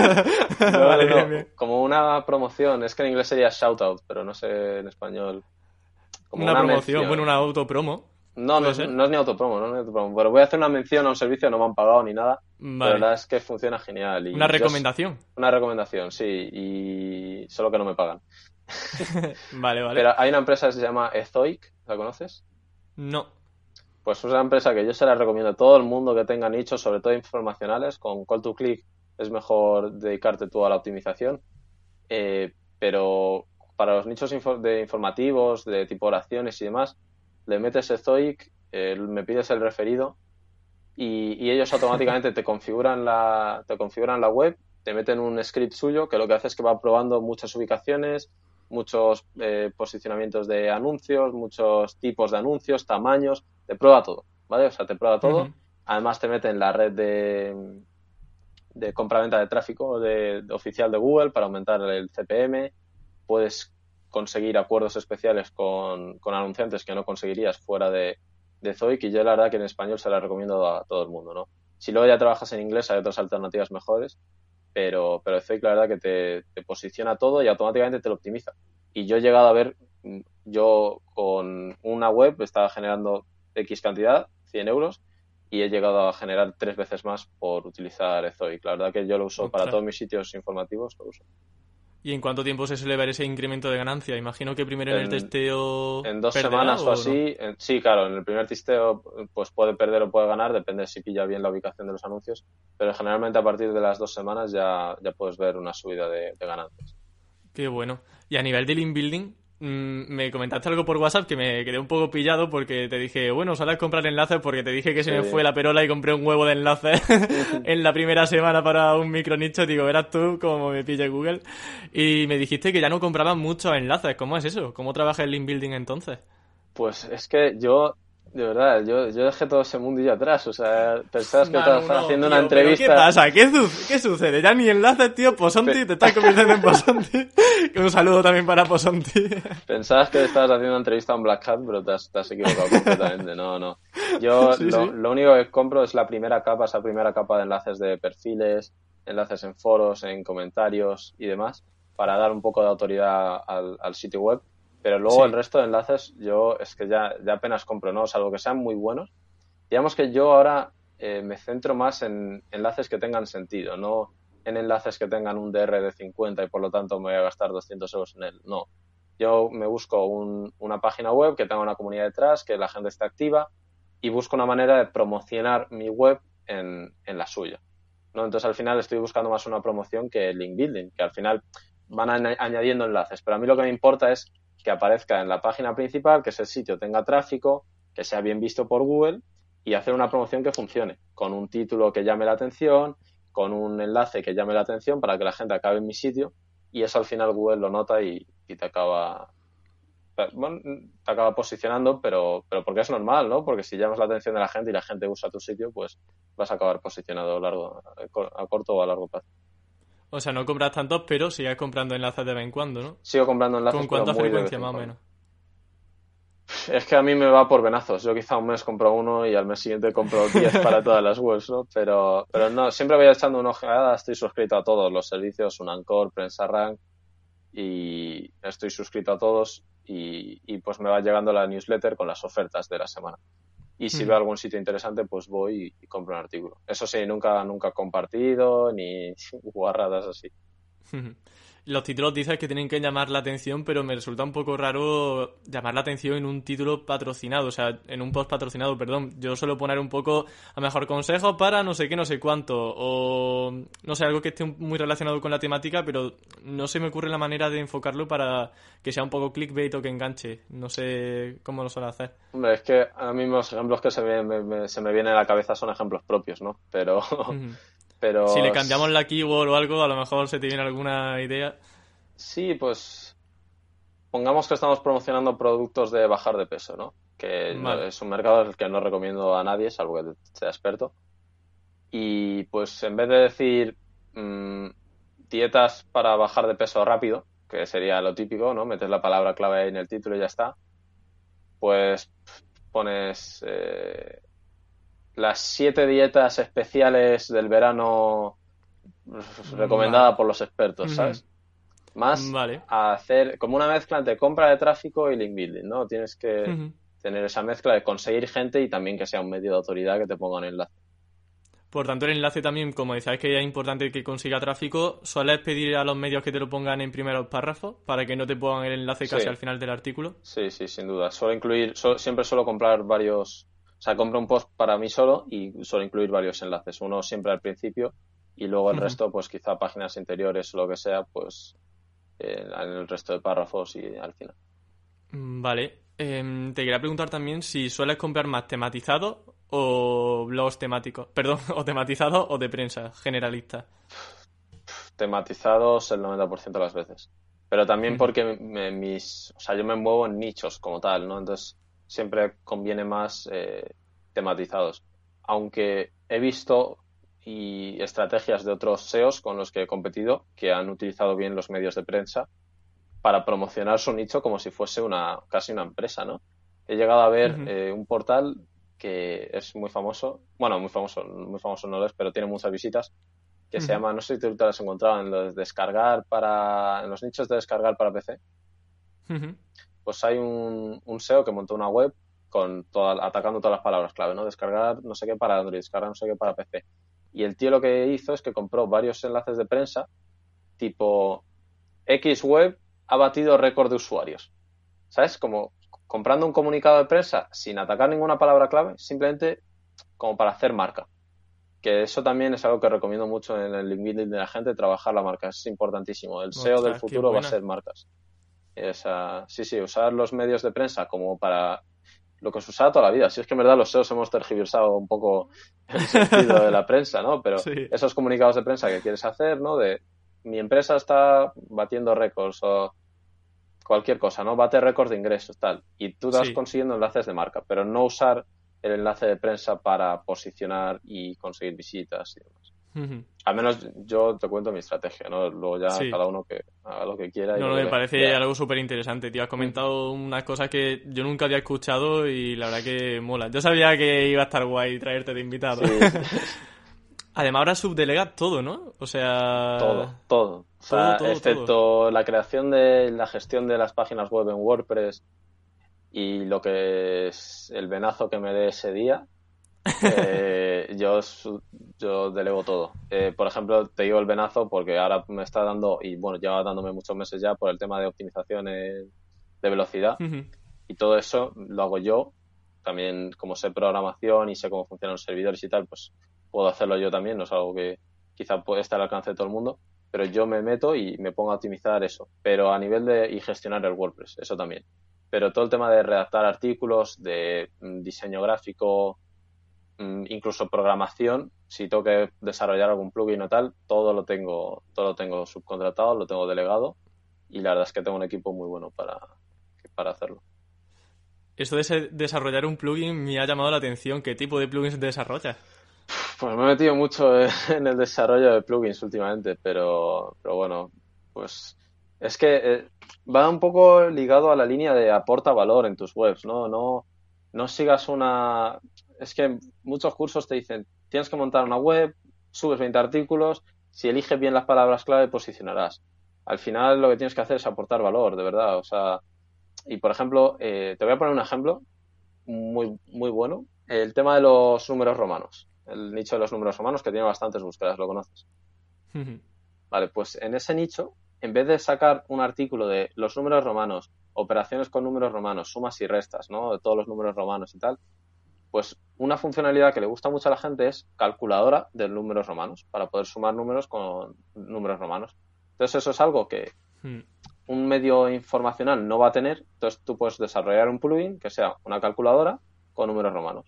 No, Vale, no, no, bien, bien. como una promoción, es que en inglés sería shoutout, pero no sé en español. Como Una, una promoción, mención. bueno, una autopromo. No, no ¿Puede es, ser? no es ni autopromo, no es ni autopromo, pero voy a hacer una mención a un servicio, no me han pagado ni nada, pero la Vale. verdad es que funciona genial. Y Una yo- recomendación. Una recomendación, sí, y solo que no me pagan. Vale, vale. Pero hay una empresa que se llama Ezoic, ¿la conoces? No. Pues es una empresa que yo se la recomiendo a todo el mundo que tenga nichos, sobre todo informacionales. Con Call to Click es mejor dedicarte tú a la optimización. Eh, pero para los nichos info- de informativos, de tipografías y demás, le metes Ezoic, eh, me pides el referido y, y ellos automáticamente te configuran la, te configuran la web, te meten un script suyo que lo que hace es que va probando muchas ubicaciones, muchos eh, posicionamientos de anuncios, muchos tipos de anuncios, tamaños, te prueba todo, ¿vale? O sea, te prueba todo. Ujú. Además te mete en la red de, de compra-venta de tráfico de, de oficial de Google para aumentar el C P M. Puedes conseguir acuerdos especiales con, con anunciantes que no conseguirías fuera de, de Zoic, y yo la verdad que en español se la recomiendo a todo el mundo, ¿no? Si luego ya trabajas en inglés hay otras alternativas mejores, pero, pero Zoic la verdad que te, te posiciona todo y automáticamente te lo optimiza. Y yo he llegado a ver, yo con una web estaba generando X cantidad, cien euros, y he llegado a generar tres veces más por utilizar Zoic. La verdad que yo lo uso para Ostras. todos mis sitios informativos, lo uso. ¿Y en cuánto tiempo se suele ver ese incremento de ganancia? Imagino que primero en, el En- testeo En dos perderá, semanas o no? así, en- sí, claro, en el primer testeo pues puede perder o puede ganar, depende si pilla bien la ubicación de los anuncios, pero generalmente a partir de las dos semanas ya, ya puedes ver una subida de, de ganancias. Qué bueno. Y a nivel de link building, mmm, me comentaste algo por WhatsApp que me quedé un poco pillado porque te dije, bueno, sales a comprar enlaces porque te dije que se Sí. me fue la perola y compré un huevo de enlaces en la primera semana para un micronicho. Digo, verás tú cómo me pilla Google. Y me dijiste que ya no comprabas muchos enlaces. ¿Cómo es eso? ¿Cómo trabaja el link building entonces? Pues es que yo, de verdad, yo, yo dejé todo ese mundillo atrás, o sea, pensabas que Manu, estabas no, haciendo tío, una ¿pero entrevista. ¿Qué pasa? ¿Qué, su- ¿Qué sucede? Ya ni enlaces, tío. Posonti, te estás convirtiendo en Posonti. Un saludo también para Posonti. Pensabas que estabas haciendo una entrevista a un Black Hat, pero te has, te has equivocado completamente. No, no. Yo Sí, lo, sí. lo único que compro es la primera capa, esa primera capa de enlaces de perfiles, enlaces en foros, en comentarios y demás, para dar un poco de autoridad al, al sitio web. Pero luego Sí. el resto de enlaces yo es que ya, ya apenas compro, ¿no? Salvo que sean muy buenos. Digamos que yo ahora eh, me centro más en enlaces que tengan sentido, no en enlaces que tengan un D R de cincuenta y por lo tanto me voy a gastar doscientos euros en él. No. Yo me busco un, una página web que tenga una comunidad detrás, que la gente esté activa, y busco una manera de promocionar mi web en, en la suya, ¿no? Entonces al final estoy buscando más una promoción que link building, que al final van a- añadiendo enlaces, pero a mí lo que me importa es que aparezca en la página principal, que ese sitio tenga tráfico, que sea bien visto por Google, y hacer una promoción que funcione, con un título que llame la atención, con un enlace que llame la atención para que la gente acabe en mi sitio, y eso al final Google lo nota y, y te acaba bueno, te acaba posicionando, pero, pero porque es normal, ¿no? Porque si llamas la atención de la gente y la gente usa tu sitio, pues vas a acabar posicionado a, largo, a corto o a largo plazo. O sea, no compras tantos, pero sigues comprando enlaces de vez en cuando, ¿no? Sigo comprando enlaces, ¿Con cuánta pero muy de vez frecuencia en más o cuando. menos? Es que a mí me va por venazos. Yo quizá un mes compro uno y al mes siguiente compro diez para todas las webs, ¿no? Pero, pero no, siempre voy echando una ojeada. Estoy suscrito a todos los servicios, Unancor, PrensaRank, y estoy suscrito a todos y, y pues me va llegando la newsletter con las ofertas de la semana. Y si veo algún sitio interesante, pues voy y, y compro un artículo. Eso sí, nunca, nunca compartido ni guarradas así. Los títulos dices que tienen que llamar la atención, pero me resulta un poco raro llamar la atención en un título patrocinado, o sea, en un post patrocinado, perdón. Yo suelo poner un poco, a mejor consejo para no sé qué, no sé cuánto, o no sé, algo que esté muy relacionado con la temática, pero no se me ocurre la manera de enfocarlo para que sea un poco clickbait o que enganche. No sé cómo lo suelo hacer. Hombre, es que a mí los ejemplos que se me, me- me- se me vienen a la cabeza son ejemplos propios, ¿no? Pero, Si le pero cambiamos la keyword o algo, a lo mejor se te viene alguna idea. sí, pues pongamos que estamos promocionando productos de bajar de peso, ¿no? Que no- Vale. es un mercado al que no recomiendo a nadie, salvo que sea experto. Y pues en vez de decir mm, dietas para bajar de peso rápido, que sería lo típico, ¿no? Metes la palabra clave ahí en el título y ya está, pues pones eh, las siete dietas especiales del verano Vale. recomendada por los expertos, ¿sabes? Más Vale. a hacer como una mezcla entre compra de tráfico y link building, ¿no? Tienes que tener esa mezcla de conseguir gente y también que sea un medio de autoridad que te ponga un enlace. Por tanto, el enlace también, como decías que es importante que consiga tráfico, ¿sueles pedir a los medios que te lo pongan en primeros párrafos para que no te pongan el enlace Sí, casi al final del artículo? sí, sí, sin duda. Suelo incluir, suelo- siempre suelo comprar varios, o sea, compro un post para mí solo y suelo incluir varios enlaces. Uno siempre al principio y luego el resto, pues quizá páginas interiores o lo que sea, pues eh, en el resto de párrafos y al final. Mm, Vale. Em, te quería preguntar también si sueles comprar más tematizados o blogs temáticos. Perdón, o tematizados o de prensa generalista. Tematizados el noventa por ciento de las veces. Pero también porque me- mis, o sea, yo me muevo en nichos como tal, ¿no? Entonces siempre conviene más eh, tematizados. Aunque he visto y estrategias de otros S E Os con los que he competido que han utilizado bien los medios de prensa para promocionar su nicho como si fuese una casi una empresa, ¿no? He llegado a ver eh, un portal que es muy famoso, bueno, muy famoso, muy famoso no lo es, pero tiene muchas visitas, que se llama, no sé si tú te lo has encontrado, en los de descargar para, en los nichos de descargar para P C, pues hay un, un S E O que montó una web con toda, atacando todas las palabras clave, ¿no? Descargar no sé qué para Android, descargar no sé qué para P C. Y el tío lo que hizo es que compró varios enlaces de prensa, tipo X web ha batido récord de usuarios. ¿Sabes? Como comprando un comunicado de prensa sin atacar ninguna palabra clave, simplemente como para hacer marca. Que eso también es algo que recomiendo mucho en el link building de la gente, trabajar la marca, es importantísimo. El S E O del Ostras, qué futuro va a buena. ser marcas. Esa, sí, sí, usar los medios de prensa como para lo que se usa toda la vida. Si es que en verdad los S E Os hemos tergiversado un poco el sentido de la prensa, ¿no? Pero Sí. esos comunicados de prensa que quieres hacer, ¿no? De mi empresa está batiendo récords o cualquier cosa, ¿no? Bate récords de ingresos, tal. Y tú estás Sí. consiguiendo enlaces de marca, pero no usar el enlace de prensa para posicionar y conseguir visitas y demás. Al menos yo te cuento mi estrategia, ¿no? Luego ya Sí. cada uno que haga lo que quiera y No, lo no, que me le parece vea. algo súper interesante, tío. Has comentado unas cosas que yo nunca había escuchado y la verdad que mola. Yo sabía que iba a estar guay traerte de invitado. Sí, sí. Además, ahora subdelegas todo, ¿no? O Todo, sea, todo. O todo, sea, todo, todo. excepto la creación de la gestión de las páginas web en WordPress y lo que es el venazo que me dé ese día, eh, yo, su- yo delego todo. Eh, por ejemplo, te digo el venazo porque ahora me está dando, y bueno, lleva dándome muchos meses ya por el tema de optimizaciones de velocidad y todo eso lo hago yo. También como sé programación y sé cómo funcionan los servidores y tal, pues puedo hacerlo yo también, no es algo que quizá puede estar al alcance de todo el mundo, pero yo me meto y me pongo a optimizar eso. Pero a nivel de y gestionar el WordPress, eso también. Pero todo el tema de redactar artículos, de mm, diseño gráfico, mm, incluso programación, si tengo que desarrollar algún plugin o tal, todo lo tengo, todo lo tengo subcontratado, lo tengo delegado y la verdad es que tengo un equipo muy bueno para, para hacerlo. Eso de ser- desarrollar un plugin me ha llamado la atención. ¿Qué tipo de plugins desarrollas? Pues me he metido mucho en el desarrollo de plugins últimamente, pero, pero bueno, pues es que eh, va un poco ligado a la línea de aporta valor en tus webs, ¿no? No, no sigas una... Es que muchos cursos te dicen, tienes que montar una web, subes veinte artículos, si eliges bien las palabras clave, posicionarás. Al final lo que tienes que hacer es aportar valor, de verdad. O sea, y por ejemplo, eh, te voy a poner un ejemplo muy, muy bueno. El tema de los números romanos. El nicho de los números romanos que tiene bastantes búsquedas, ¿lo conoces? Vale, pues en ese nicho, en vez de sacar un artículo de los números romanos, operaciones con números romanos, sumas y restas, ¿no? De todos los números romanos y tal, pues una funcionalidad que le gusta mucho a la gente es calculadora de números romanos, para poder sumar números con números romanos. Entonces eso es algo que un medio informacional no va a tener, entonces tú puedes desarrollar un plugin que sea una calculadora con números romanos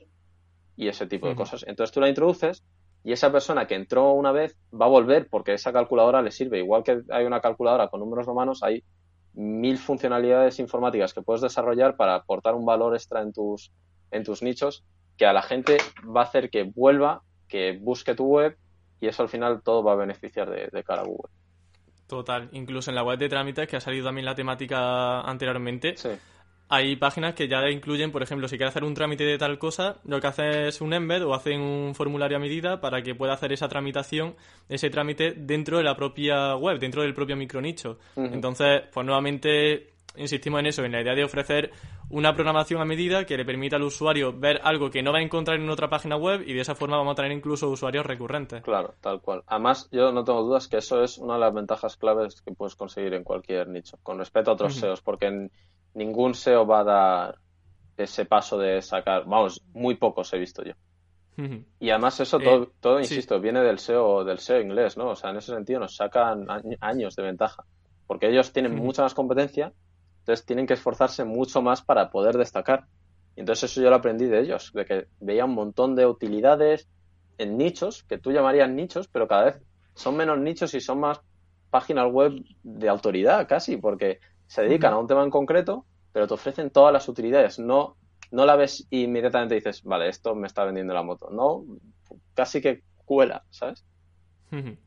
y ese tipo de uh-huh. cosas. Entonces tú la introduces y esa persona que entró una vez va a volver porque esa calculadora le sirve. Igual que hay una calculadora con números romanos, hay mil funcionalidades informáticas que puedes desarrollar para aportar un valor extra en tus, en tus nichos que a la gente va a hacer que vuelva, que busque tu web y eso al final todo va a beneficiar de, de cara a Google. Total, incluso en la web de trámites, que ha salido también la temática anteriormente, sí. Hay páginas que ya incluyen, por ejemplo, si quieres hacer un trámite de tal cosa, lo que hacen es un embed o hacen un formulario a medida para que pueda hacer esa tramitación, ese trámite dentro de la propia web, dentro del propio micronicho. Uh-huh. Entonces, pues nuevamente insistimos en eso, en la idea de ofrecer una programación a medida que le permita al usuario ver algo que no va a encontrar en otra página web y de esa forma vamos a tener incluso usuarios recurrentes. Claro, tal cual. Además, yo no tengo dudas que eso es una de las ventajas claves que puedes conseguir en cualquier nicho, con respecto a otros uh-huh. S E Os, porque en ningún S E O va a dar ese paso de sacar, vamos, muy pocos he visto yo. Uh-huh. Y además eso todo, eh, todo insisto, sí. viene del S E O, del S E O inglés, ¿no? O sea, en ese sentido nos sacan años de ventaja, porque ellos tienen uh-huh. mucha más competencia, entonces tienen que esforzarse mucho más para poder destacar. Y entonces eso yo lo aprendí de ellos, de que veía un montón de utilidades en nichos, que tú llamarías nichos, pero cada vez son menos nichos y son más páginas web de autoridad casi, porque se dedican uh-huh. a un tema en concreto, pero te ofrecen todas las utilidades. No, no la ves y inmediatamente dices, vale, esto me está vendiendo la moto. No, casi que cuela, ¿sabes? Uh-huh.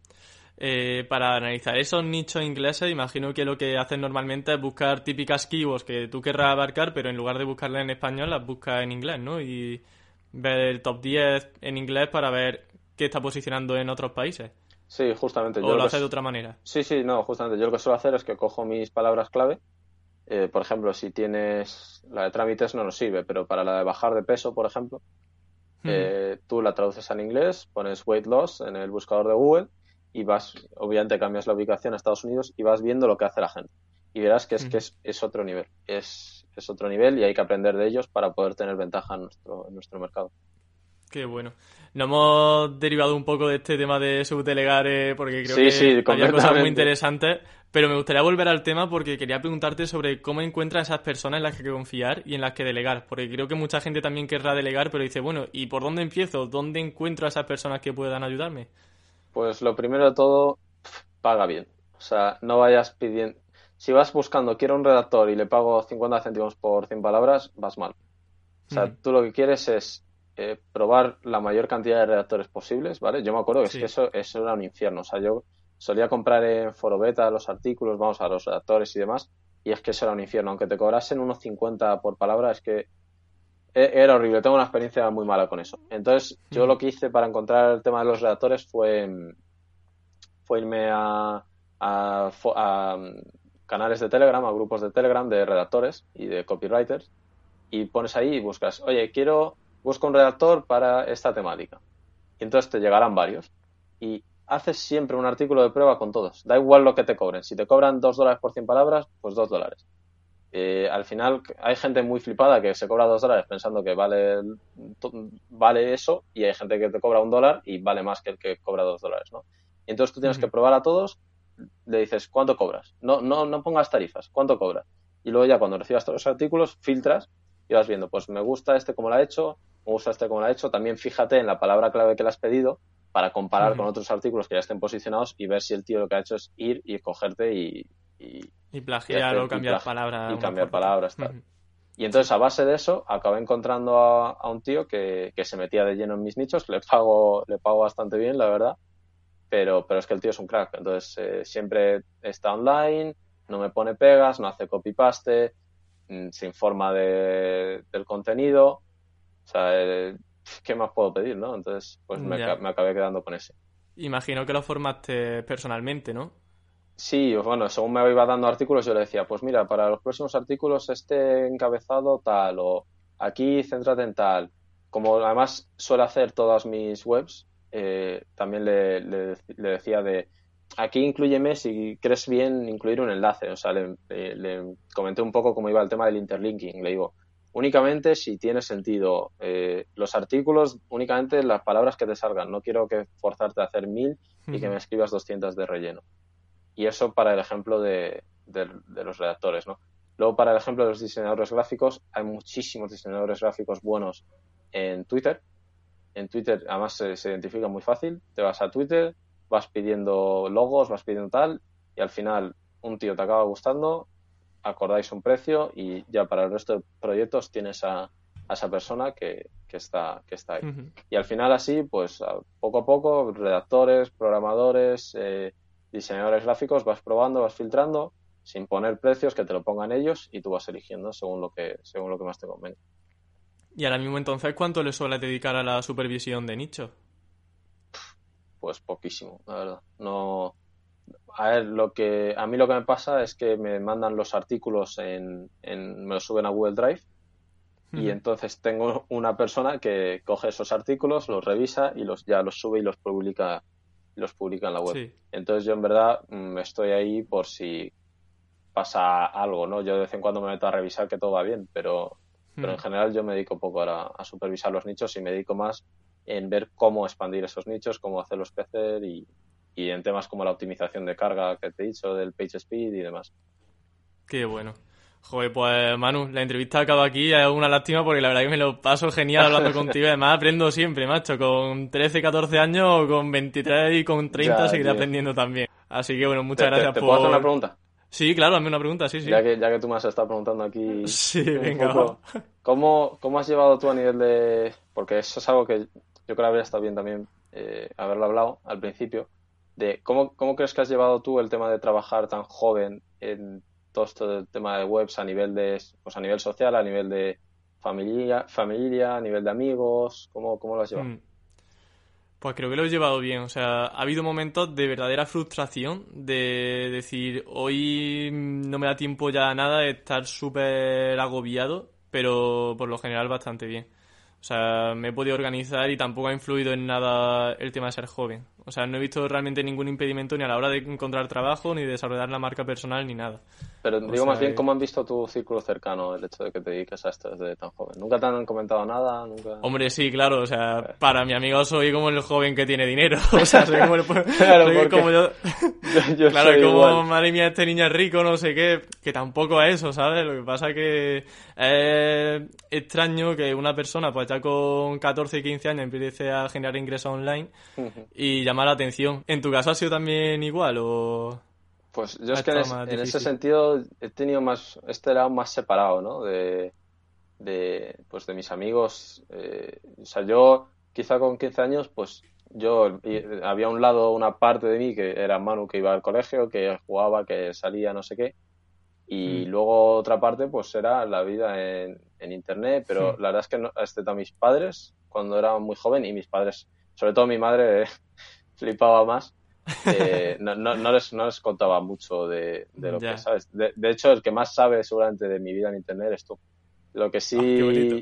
Eh, para analizar esos nichos ingleses, imagino que lo que hacen normalmente es buscar típicas keywords que tú querrás abarcar, pero en lugar de buscarlas en español, las buscas en inglés, ¿no? Y ver el top diez en inglés para ver qué está posicionando en otros países. Sí, justamente. ¿O yo lo, lo haces que... de otra manera? Sí, sí, no, justamente. Yo lo que suelo hacer es que cojo mis palabras clave. Eh, por ejemplo, si tienes... La de trámites no nos sirve, pero para la de bajar de peso, por ejemplo, uh-huh. eh, tú la traduces al inglés, pones weight loss en el buscador de Google y vas, obviamente cambias la ubicación a Estados Unidos y vas viendo lo que hace la gente. Y verás que es uh-huh. que es, es otro nivel. Es, es otro nivel y hay que aprender de ellos para poder tener ventaja en nuestro, en nuestro mercado. Qué bueno. Nos hemos derivado un poco de este tema de subdelegar eh, porque creo sí, que sí, había cosas muy interesantes, pero me gustaría volver al tema porque quería preguntarte sobre cómo encuentras esas personas en las que confiar y en las que delegar, porque creo que mucha gente también querrá delegar, pero dice, bueno, ¿y por dónde empiezo? ¿Dónde encuentro a esas personas que puedan ayudarme? Pues lo primero de todo, paga bien. O sea, no vayas pidiendo... Si vas buscando, quiero un redactor y le pago cincuenta céntimos por cien palabras, vas mal. O sea, uh-huh. tú lo que quieres es Eh, probar la mayor cantidad de redactores posibles, ¿vale? Yo me acuerdo que sí. es que eso, eso era un infierno. O sea, yo solía comprar en Forobeta los artículos, vamos, a los redactores y demás, y es que eso era un infierno. Aunque te cobrasen unos cincuenta por palabra, es que era horrible. Tengo una experiencia muy mala con eso. Entonces, yo mm. lo que hice para encontrar el tema de los redactores fue, fue irme a, a, a canales de Telegram, a grupos de Telegram de redactores y de copywriters, y pones ahí y buscas, oye, quiero... busca un redactor para esta temática. Y entonces te llegarán varios. Y haces siempre un artículo de prueba con todos. Da igual lo que te cobren. Si te cobran dos dólares por cien palabras, pues dos dólares. Eh, al final hay gente muy flipada que se cobra dos dólares pensando que vale, vale eso, y hay gente que te cobra un dólar y vale más que el que cobra dos dólares, ¿no? Y entonces tú tienes uh-huh. que probar a todos, le dices, ¿cuánto cobras? No, no, no pongas tarifas, ¿cuánto cobras? Y luego ya cuando recibas todos los artículos, filtras y vas viendo, pues me gusta este como lo ha hecho, me gusta este como lo ha hecho. También fíjate en la palabra clave que le has pedido para comparar uh-huh. con otros artículos que ya estén posicionados y ver si el tío lo que ha hecho es ir y cogerte y... Y, y plagiar y hacer, o cambiar y plagi- palabras. Y cambiar palabras, tal. Uh-huh. Y entonces, a base de eso, acabé encontrando a, a un tío que, que se metía de lleno en mis nichos. Le pago, le pago bastante bien, la verdad. Pero, pero es que el tío es un crack. Entonces, eh, siempre está online, no me pone pegas, no hace copy-paste, mmm, se informa de, del contenido. O sea, eh, ¿qué más puedo pedir, no? Entonces, pues me, Ya. me acabé quedando con ese. Imagino que lo formaste personalmente, ¿no? Sí, pues bueno, según me iba dando artículos, yo le decía, pues mira, para los próximos artículos este encabezado tal, o aquí céntrate en tal. Como además suele hacer todas mis webs, eh, también le, le, le decía de, aquí inclúyeme si crees bien incluir un enlace. O sea, le, le, le comenté un poco cómo iba el tema del interlinking. Le digo, únicamente si tiene sentido. Eh, los artículos, únicamente las palabras que te salgan. No quiero que forzarte a hacer mil y que me escribas doscientas de relleno. Y eso para el ejemplo de, de, de los redactores, ¿no? Luego, para el ejemplo de los diseñadores gráficos, hay muchísimos diseñadores gráficos buenos en Twitter. En Twitter, además, se, se identifica muy fácil. Te vas a Twitter, vas pidiendo logos, vas pidiendo tal, y al final un tío te acaba gustando, acordáis un precio y ya para el resto de proyectos tienes a, a esa persona que, que, está, que está ahí. Uh-huh. Y al final así, pues poco a poco, redactores, programadores, eh, diseñadores gráficos, vas probando, vas filtrando, sin poner precios, que te lo pongan ellos y tú vas eligiendo según lo que, según lo que más te convenga. Y ahora mismo entonces, ¿cuánto le sueles dedicar a la supervisión de nicho? Pues poquísimo, la verdad. No, a ver, lo que a mí lo que me pasa es que me mandan los artículos en, en me los suben a Google Drive y Uh-huh. entonces tengo una persona que coge esos artículos, los revisa y los ya los sube y los publica los publica en la web. Sí. Entonces yo en verdad mmm, estoy ahí por si pasa algo, ¿no? Yo de vez en cuando me meto a revisar que todo va bien, pero, uh-huh. pero en general yo me dedico poco ahora a supervisar los nichos y me dedico más en ver cómo expandir esos nichos, cómo hacerlos crecer y, y en temas como la optimización de carga que te he dicho, del page speed y demás. Qué bueno. Joder, pues Manu, la entrevista acaba aquí, es una lástima porque la verdad que me lo paso genial hablando contigo, además aprendo siempre, macho, con trece, catorce años o con veintitrés y con treinta Ya, seguiré tío. aprendiendo también. Así que bueno, muchas ¿Te, gracias te, te por... puedo hacer una pregunta? Sí, claro, hazme una pregunta, sí, sí. Ya que, ya que tú me has estado preguntando aquí Sí, un venga, poco, va. ¿cómo, ¿cómo has llevado tú a nivel de...? Porque eso es algo que yo creo que habría estado bien también eh, haberlo hablado al principio, de cómo, cómo crees que has llevado tú el tema de trabajar tan joven en todo esto del tema de webs a nivel de, pues a nivel social, a nivel de familia, familia, a nivel de amigos, ¿cómo, cómo lo has llevado? Hmm. Pues creo que lo he llevado bien, o sea, ha habido momentos de verdadera frustración, de decir, hoy no me da tiempo ya a nada, de estar súper agobiado, pero por lo general bastante bien. O sea, me he podido organizar y tampoco ha influido en nada el tema de ser joven. O sea, no he visto realmente ningún impedimento ni a la hora de encontrar trabajo, ni de desarrollar la marca personal, ni nada. Pero O digo más sea, bien, que... ¿cómo han visto tu círculo cercano el hecho de que te dediques a esto desde tan joven? ¿Nunca te han comentado nada? ¿Nunca...? Hombre, sí, claro, o sea, Eh, para mi amigo soy como el joven que tiene dinero, o sea, soy como, el, Claro, soy porque como yo, yo, yo claro, soy como igual. madre mía, este niño es rico, no sé qué, que tampoco es eso, ¿sabes? Lo que pasa que es extraño que una persona, pues ya con catorce, quince años empiece a generar ingresos online y llamar la atención. ¿En tu caso ha sido también igual o Pues yo ha es que en, estado es- más en ese difícil? sentido he tenido más, este lado más separado, ¿no? De, de, pues de mis amigos. Eh, o sea, yo quizá con quince años, pues yo y- había un lado, una parte de mí que era Manu que iba al colegio, que jugaba, que salía, no sé qué. Y Hmm, luego otra parte, pues era la vida en, en internet, pero hmm, la verdad es que no, excepto a mis padres, cuando era muy joven, y mis padres, sobre todo mi madre, flipaba más, eh, no, no, no les, no les contaba mucho de, de lo que ya. sabes. De, de hecho, el que más sabe seguramente de mi vida en internet es tú. Lo que Ah, qué bonito. sí,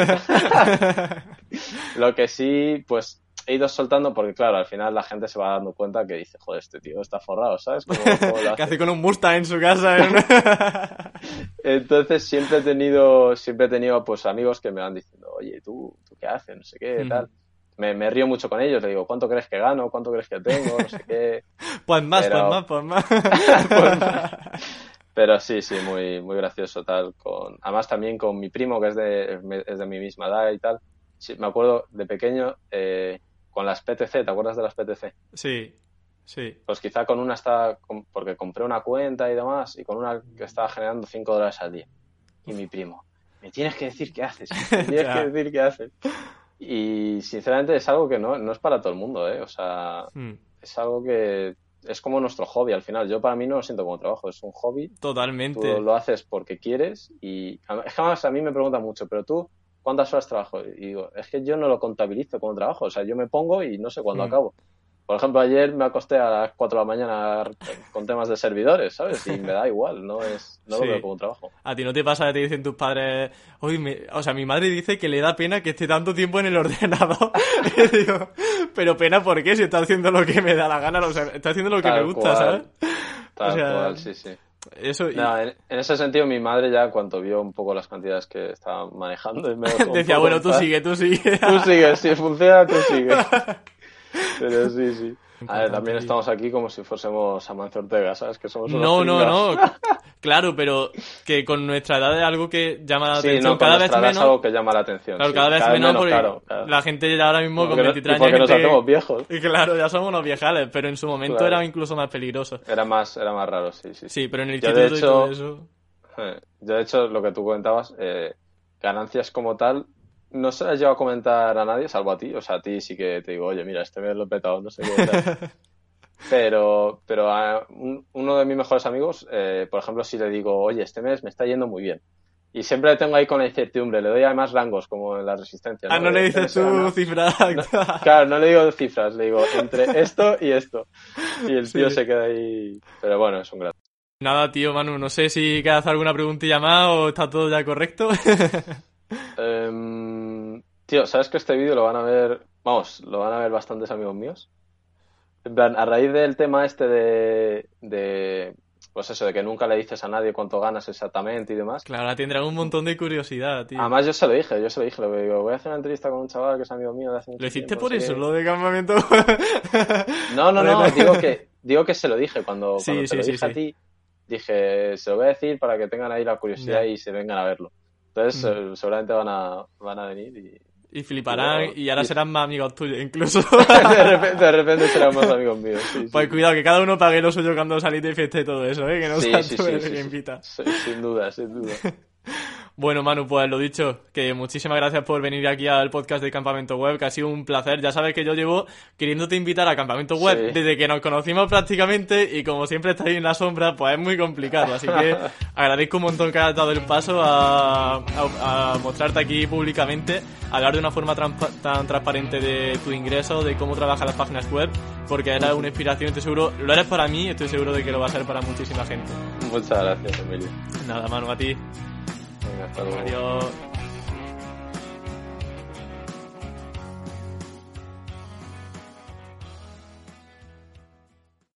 lo que sí, pues he ido soltando porque, claro, al final la gente se va dando cuenta que dice, joder, este tío está forrado, ¿sabes? ¿Cómo, cómo lo ¿Qué hace? hace con un Mustang en su casa? En una... Entonces siempre he tenido, siempre he tenido pues amigos que me van diciendo, oye, ¿tú, tú qué haces? No sé qué, tal. Me, me río mucho con ellos, le digo, ¿cuánto crees que gano? ¿Cuánto crees que tengo? No sé qué. Pues más, pues Pero, más, pues más. pues, pero sí, sí, muy, muy gracioso tal. Con, además también con mi primo, que es de, es de mi misma edad y tal. Sí, me acuerdo de pequeño eh, con las P T C, ¿te acuerdas de las P T C? Sí, sí. Pues quizá con una está, porque compré una cuenta y demás, y con una que estaba generando cinco dólares al día. Y mi primo, me tienes que decir qué haces, me tienes que decir qué haces. Y sinceramente es algo que no, no es para todo el mundo, ¿eh? O sea, mm. es algo que es como nuestro hobby al final. Yo para mí no lo siento como trabajo, es un hobby. Totalmente. Tú lo haces porque quieres y jamás a mí me preguntan mucho, pero tú, ¿cuántas horas trabajo? Y digo, es que yo no lo contabilizo como trabajo, o sea, yo me pongo y no sé cuándo mm. acabo. Por ejemplo, ayer me acosté a las cuatro de la mañana con temas de servidores, ¿sabes? Y me da igual, no es no sí. lo veo como un trabajo. ¿A ti no te pasa que te dicen tus padres, oye, me... o sea, mi madre dice que le da pena que esté tanto tiempo en el ordenador? Y digo, pero pena, ¿por qué? Si está haciendo lo que me da la gana, o sea, está haciendo lo que Tal me gusta, cual. ¿sabes? Tal o sea, cual, sí, sí. Eso y... no, en, en ese sentido, mi madre ya cuando vio un poco las cantidades que estaba manejando... Me decía, bueno, tú sigue, tú sigue. Tú sigue, si funciona, tú sigue. Pero sí, sí. A ver, también estamos aquí como si fuésemos Amancio Ortega, ¿sabes? Que somos unos No, no, pringados. no. Claro, pero que con nuestra edad es algo que llama la sí, atención. No, cada vez edad menos. Es algo que llama la atención. Claro, sí. cada vez cada menos, menos porque claro, claro. la gente ya ahora mismo porque con veintitrés no, años. Porque nos gente hacemos que... viejos. Y claro, ya somos unos viejales, pero en su momento claro. era incluso más peligroso. Era más, era más raro, sí, sí. Sí, pero en el yo instituto de hecho, y todo eso. Eh, yo, de hecho, lo que tú comentabas, eh, ganancias como tal. No se las llevo a comentar a nadie, salvo a ti. O sea, a ti sí que te digo, oye, mira, este mes lo he petado, no sé qué tal. Pero, pero a un, uno de mis mejores amigos, eh, por ejemplo, si le digo, oye, este mes me está yendo muy bien. Y siempre le tengo ahí con la incertidumbre, le doy además rangos, como en la resistencia. ¿no? Ah, no le dices tú no, cifras. No, claro, no le digo cifras, le digo entre esto y esto. Y el tío sí. se queda ahí. Pero bueno, es un gran. Nada, tío, Manu, no sé si quieres hacer alguna preguntilla más o está todo ya correcto. um, tío, ¿sabes que este vídeo lo van a ver? Vamos, lo van a ver bastantes amigos míos. En plan, a raíz del tema este de, de, pues eso, de que nunca le dices a nadie cuánto ganas exactamente y demás. Claro, tendrán un montón de curiosidad, tío. Además, yo se lo dije, yo se lo dije, le digo, voy a hacer una entrevista con un chaval que es amigo mío de hace mucho ¿Lo hiciste tiempo, por sí. eso, lo de campamento? No, no, no, digo que, digo que se lo dije cuando, sí, cuando te sí, lo sí, dije sí. a ti, dije, se lo voy a decir para que tengan ahí la curiosidad yeah. y se vengan a verlo. Entonces, mm. seguramente van a, van a venir y... Y fliparán, y, bueno, y ahora y... serán más amigos tuyos, incluso. de, repente, de repente serán más amigos míos. Sí, pues sí. cuidado, que cada uno pague lo suyo cuando salís de fiesta y todo eso, ¿eh? Que no sí, seas sí, tú sí, el sí, que sí. invita. Sí, sin duda, sin duda. Bueno, Manu, pues lo dicho, que muchísimas gracias por venir aquí al podcast de Campamento Web, que ha sido un placer. Ya sabes que yo llevo queriéndote invitar a Campamento Web sí. desde que nos conocimos prácticamente y como siempre estás ahí en la sombra, pues es muy complicado. Así que agradezco un montón que hayas dado el paso a, a, a mostrarte aquí públicamente, a hablar de una forma trampa, tan transparente de tu ingreso, de cómo trabajas las páginas web, porque eres una inspiración, estoy seguro, lo eres para mí, estoy seguro de que lo va a ser para muchísima gente. Muchas gracias, Emilio. Nada, Manu, a ti. Venga, hasta luego. Adiós.